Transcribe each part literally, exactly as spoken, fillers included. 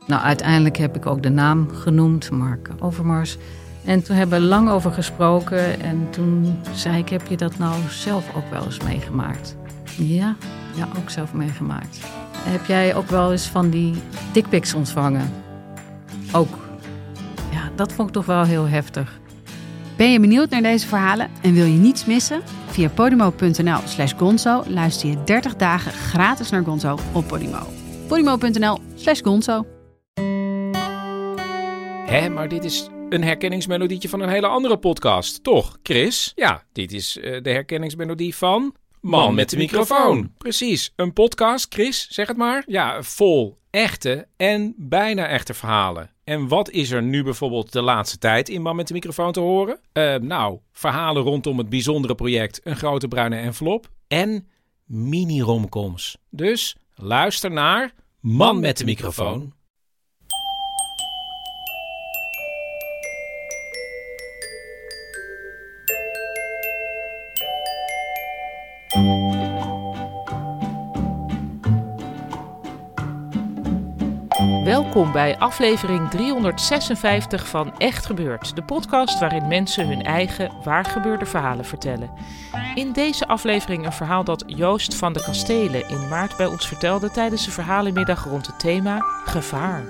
Nou, uiteindelijk heb ik ook de naam genoemd, Mark Overmars. En toen hebben we lang over gesproken. En toen zei ik, heb je dat nou zelf ook wel eens meegemaakt? Ja, ja, ook zelf meegemaakt. Heb jij ook wel eens van die dickpics ontvangen? Ook. Ja, dat vond ik toch wel heel heftig. Ben je benieuwd naar deze verhalen en wil je niets missen? Via podimo.nl slash gonzo luister je dertig dagen gratis naar Gonzo op Podimo. podimo.nl slash gonzo. Hé, maar dit is een herkenningsmelodietje van een hele andere podcast, toch, Chris? Ja, dit is uh, de herkenningsmelodie van Man met de microfoon. Precies, een podcast, Chris, zeg het maar. Ja, vol echte en bijna echte verhalen. En wat is er nu bijvoorbeeld de laatste tijd in Man met de microfoon te horen? Uh, nou, verhalen rondom het bijzondere project Een Grote Bruine Envelop en mini-romcoms. Dus luister naar Man met de microfoon. Welkom bij aflevering driehonderdzesenvijftig van Echt Gebeurd, de podcast waarin mensen hun eigen waargebeurde verhalen vertellen. In deze aflevering een verhaal dat Joost van de Kastelen in maart bij ons vertelde tijdens de verhalenmiddag rond het thema gevaar.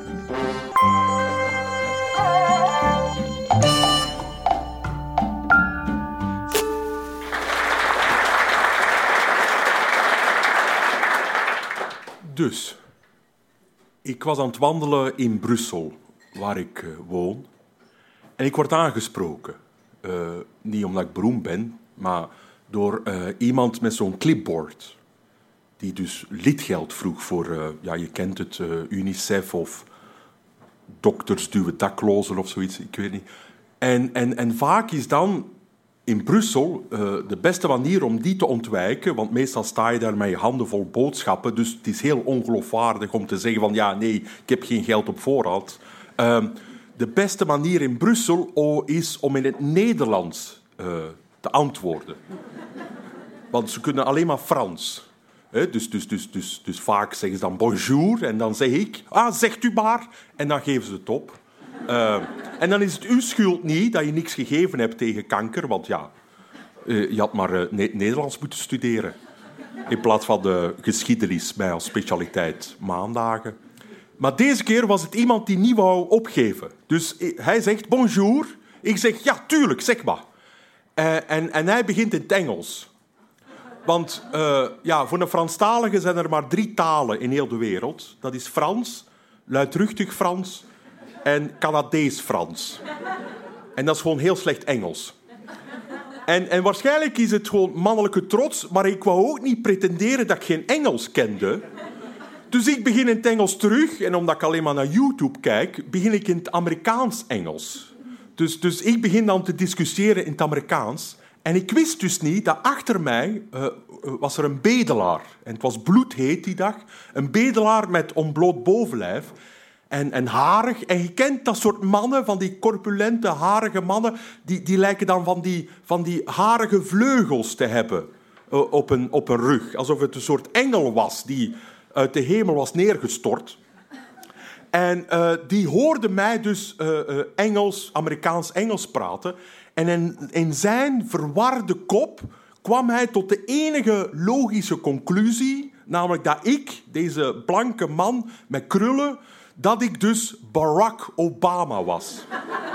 Dus, ik was aan het wandelen in Brussel, waar ik uh, woon. En ik word aangesproken. Uh, niet omdat ik beroemd ben, maar door uh, iemand met zo'n clipboard. Die dus lidgeld vroeg voor, uh, ja, je kent het, uh, UNICEF of Dokters Duwen Daklozen of zoiets, ik weet niet. En, en, en vaak is dan in Brussel uh, de beste manier om die te ontwijken, want meestal sta je daar met je handen vol boodschappen, dus het is heel ongeloofwaardig om te zeggen van ja, nee, ik heb geen geld op voorraad. Uh, de beste manier in Brussel oh, is om in het Nederlands uh, te antwoorden. Want ze kunnen alleen maar Frans. He, dus, dus, dus, dus, dus vaak zeggen ze dan bonjour en dan zeg ik, ah, zegt u maar, en dan geven ze het op. Uh, en dan is het uw schuld niet dat je niks gegeven hebt tegen kanker, want ja, uh, je had maar uh, ne- Nederlands moeten studeren. In plaats van de geschiedenis bij als specialiteit maandagen. Maar deze keer was het iemand die niet wou opgeven. Dus hij zegt bonjour. Ik zeg ja, tuurlijk, zeg maar. Uh, en, en hij begint in het Engels. Want uh, ja, voor een Franstalige zijn er maar drie talen in heel de wereld. Dat is Frans, luidruchtig Frans en Canadees-Frans. En dat is gewoon heel slecht Engels. En, en waarschijnlijk is het gewoon mannelijke trots, maar ik wou ook niet pretenderen dat ik geen Engels kende. Dus ik begin in het Engels terug, en omdat ik alleen maar naar YouTube kijk, begin ik in het Amerikaans-Engels. Dus, dus ik begin dan te discussiëren in het Amerikaans. En ik wist dus niet dat achter mij uh, was er een bedelaar. En het was bloedheet die dag. Een bedelaar met ontbloot bovenlijf. En, en harig. En je kent dat soort mannen, van die corpulente, harige mannen, die, die lijken dan van die, van die harige vleugels te hebben uh, op, een, op een rug. Alsof het een soort engel was die uit de hemel was neergestort. En uh, die hoorde mij dus uh, uh, Engels, Amerikaans-Engels praten. En in, in zijn verwarde kop kwam hij tot de enige logische conclusie, namelijk dat ik, deze blanke man met krullen, dat ik dus Barack Obama was.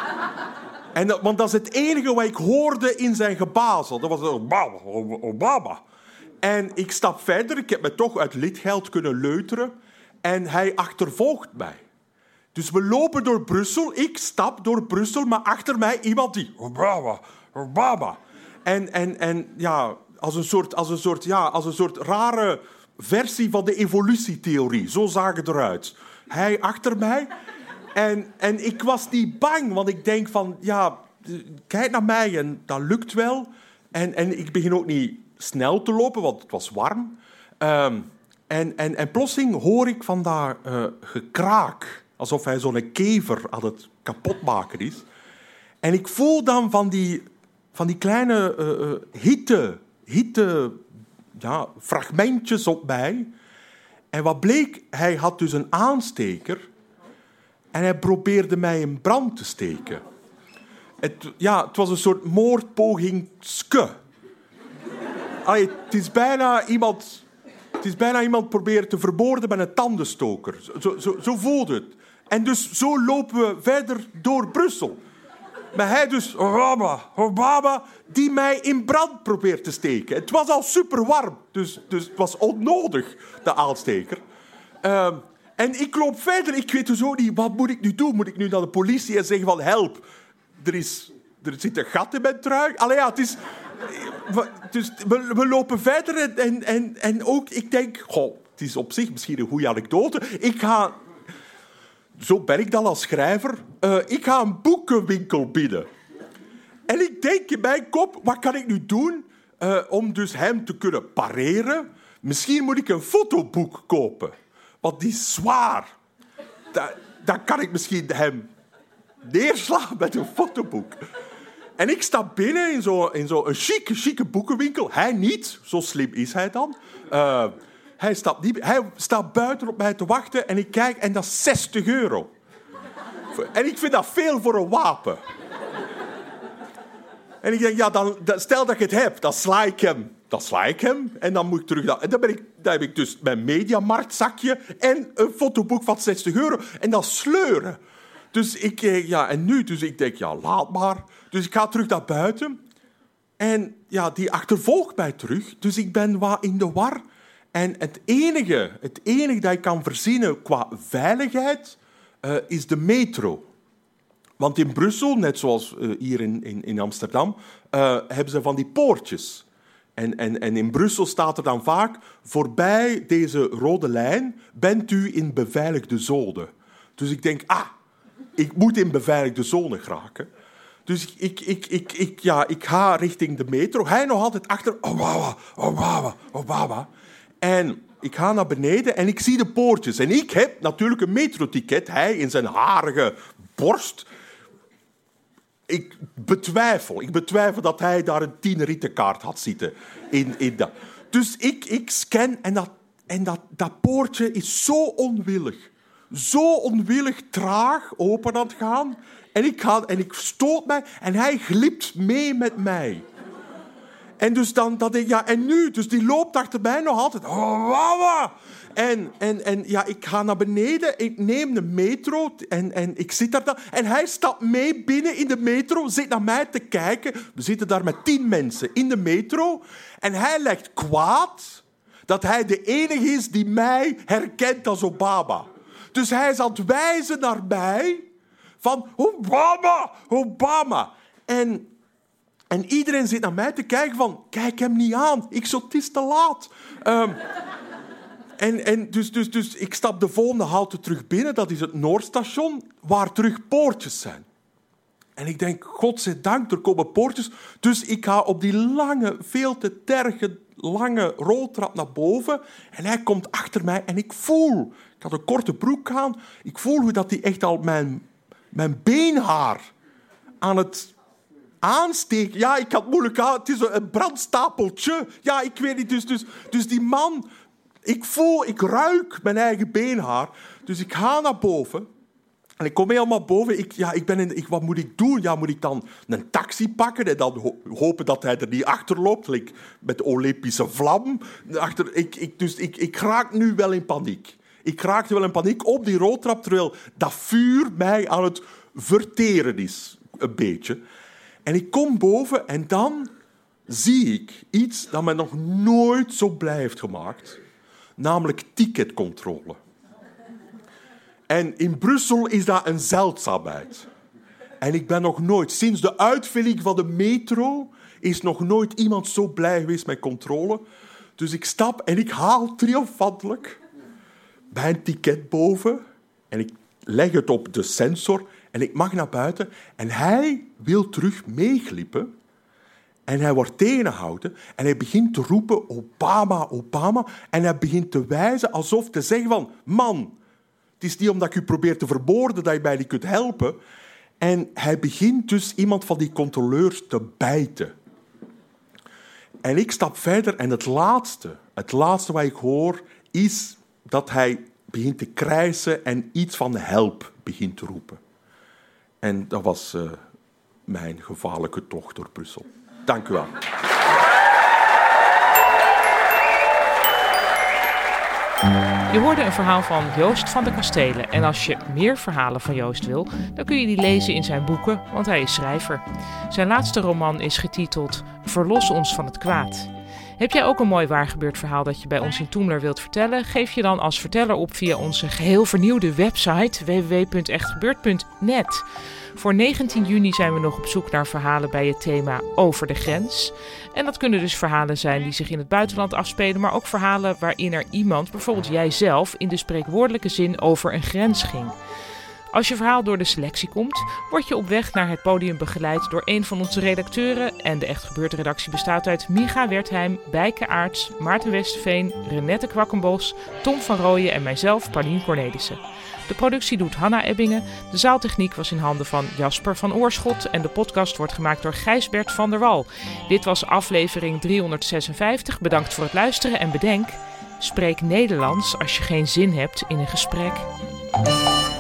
En dat, want dat is het enige wat ik hoorde in zijn gebazel. Dat was Obama, Obama. En ik stap verder, ik heb me toch uit lidgeld kunnen leuteren. En hij achtervolgt mij. Dus we lopen door Brussel, ik stap door Brussel, maar achter mij iemand die Obama, Obama. En, en, en ja, als een soort, als een soort, ja, als een soort rare versie van de evolutietheorie. Zo zag het eruit. Hij achter mij. En, en ik was niet bang, want ik denk van, ja, kijk naar mij en dat lukt wel. En, en ik begin ook niet snel te lopen, want het was warm. Um, en, en, en plotseling hoor ik van daar uh, gekraak. Alsof hij zo'n kever aan het kapotmaken is. En ik voel dan van die, van die kleine uh, uh, hitte, hitte ja, fragmentjes op mij. En wat bleek, hij had dus een aansteker En hij probeerde mij in brand te steken. Het, ja, het was een soort moordpoging. Allee, het is bijna iemand... Het is bijna iemand proberen te vermoorden met een tandenstoker. Zo, zo, zo voelde het. En dus zo lopen we verder door Brussel. Maar hij dus, Obama, Obama, die mij in brand probeert te steken. Het was al super warm, dus, dus het was onnodig, de aansteker. Uh, en ik loop verder, ik weet dus ook niet, wat moet ik nu doen? Moet ik nu naar de politie en zeggen van, help, er, is, er zit een gat in mijn trui? Allee, ja, het is... Dus we, we lopen verder en, en, en, en ook, ik denk, goh, het is op zich misschien een goede anekdote. Ik ga, zo ben ik dan als schrijver, uh, ik ga een boekenwinkel binnen. En ik denk in mijn kop, wat kan ik nu doen uh, om dus hem te kunnen pareren? Misschien moet ik een fotoboek kopen, want die is zwaar. Da, dan kan ik misschien hem neerslaan met een fotoboek. En ik sta binnen in zo'n in zo een chique, chique boekenwinkel. Hij niet, zo slim is hij dan. Uh, hij, staat niet, hij staat buiten op mij te wachten en ik kijk en dat is zestig euro. En ik vind dat veel voor een wapen. En ik denk, ja, dan, stel dat ik het heb, dan sla ik hem. Dan sla ik hem en dan moet ik terug... En dan, ben ik, dan heb ik dus mijn Mediamarktzakje en een fotoboek van zestig euro. En dat sleuren. Dus ik, ja, en nu, dus ik denk, ja, laat maar. Dus ik ga terug naar buiten. En ja, die achtervolgt mij terug. Dus ik ben wat in de war. En het enige, het enige dat ik kan verzinnen qua veiligheid uh, is de metro. Want in Brussel, net zoals uh, hier in, in, in Amsterdam, uh, hebben ze van die poortjes. En, en, en in Brussel staat er dan vaak, voorbij deze rode lijn bent u in beveiligde zone. Dus ik denk, ah, ik moet in beveiligde zone geraken. Dus ik, ik, ik, ik, ja, ik ga richting de metro. Hij nog altijd achter. Obama, Obama, Obama. En ik ga naar beneden en ik zie de poortjes. En ik heb natuurlijk een metroticket. Hij in zijn harige borst. Ik betwijfel. Ik betwijfel dat hij daar een tien-rittenkaart had zitten. In, in dat. Dus ik, ik scan en, dat, en dat, dat poortje is zo onwillig. Zo onwillig traag open aan het gaan. En ik, ga, en ik stoot mij en hij glipt mee met mij. En dus dan, dat ik, ja, en nu, dus die loopt achter mij nog altijd. Oh, wawa. En, en, en ja, ik ga naar beneden, ik neem de metro en, en ik zit daar dan. En hij stapt mee binnen in de metro, zit naar mij te kijken. We zitten daar met tien mensen in de metro. En hij lijkt kwaad dat hij de enige is die mij herkent als Obama. Dus hij is aan het wijzen naar mij van Obama, Obama. En, en iedereen zit naar mij te kijken van, kijk hem niet aan. Ik zo, het is te laat. Um, en en dus, dus, dus ik stap de volgende halte terug binnen. Dat is het Noordstation, waar terug poortjes zijn. En ik denk, godzijdank, er komen poortjes. Dus ik ga op die lange, veel te terge, lange roltrap naar boven. En hij komt achter mij en ik voel... Ik had een korte broek aan. Ik voel hoe dat hij echt al mijn, mijn beenhaar aan het aansteken... Ja, ik had moeilijk aan. Het is een brandstapeltje. Ja, ik weet niet. Dus, dus, dus die man... Ik voel, ik ruik mijn eigen beenhaar. Dus ik ga naar boven. En ik kom helemaal boven. Ik, ja, ik ben in, ik, wat moet ik doen? Ja, moet ik dan een taxi pakken en dan ho- hopen dat hij er niet achter loopt? Like met de Olympische vlam. Achter, ik, ik, dus ik, ik raak nu wel in paniek. Ik raakte wel in paniek op die roltrap, terwijl dat vuur mij aan het verteren is. Een beetje. En ik kom boven en dan zie ik iets dat mij nog nooit zo blij heeft gemaakt. Namelijk ticketcontrole. En in Brussel is dat een zeldzaamheid. En ik ben nog nooit, sinds de uitvinding van de metro, is nog nooit iemand zo blij geweest met controle. Dus ik stap en ik haal triomfantelijk mijn ticket boven en ik leg het op de sensor en ik mag naar buiten. En hij wil terug meeglippen en hij wordt tegengehouden en hij begint te roepen Obama, Obama. En hij begint te wijzen alsof te zeggen van, man, het is niet omdat ik u probeer te vermoorden dat je mij niet kunt helpen. En hij begint dus iemand van die controleurs te bijten. En ik stap verder en het laatste, het laatste wat ik hoor is dat hij begint te krijsen en iets van help begint te roepen. En dat was uh, mijn gevaarlijke tocht door Brussel. Dank u wel. Je hoorde een verhaal van Joost van de Kastelen. En als je meer verhalen van Joost wil, dan kun je die lezen in zijn boeken, want hij is schrijver. Zijn laatste roman is getiteld Verlos ons van het kwaad. Heb jij ook een mooi waargebeurd verhaal dat je bij ons in Toemler wilt vertellen? Geef je dan als verteller op via onze geheel vernieuwde website w w w punt echt gebeurd punt net. Voor negentien juni zijn we nog op zoek naar verhalen bij het thema Over de Grens. En dat kunnen dus verhalen zijn die zich in het buitenland afspelen, maar ook verhalen waarin er iemand, bijvoorbeeld jijzelf, in de spreekwoordelijke zin over een grens ging. Als je verhaal door de selectie komt, word je op weg naar het podium begeleid door een van onze redacteuren. En de Echt Gebeurd redactie bestaat uit Micha Wertheim, Bijke Aarts, Maarten Westerveen, Renette Kwakkenbos, Tom van Rooyen en mijzelf, Paulien Cornelissen. De productie doet Hanna Ebbingen, de zaaltechniek was in handen van Jasper van Oorschot en de podcast wordt gemaakt door Gijsbert van der Wal. Dit was aflevering driehonderdzesenvijftig. Bedankt voor het luisteren en bedenk, spreek Nederlands als je geen zin hebt in een gesprek.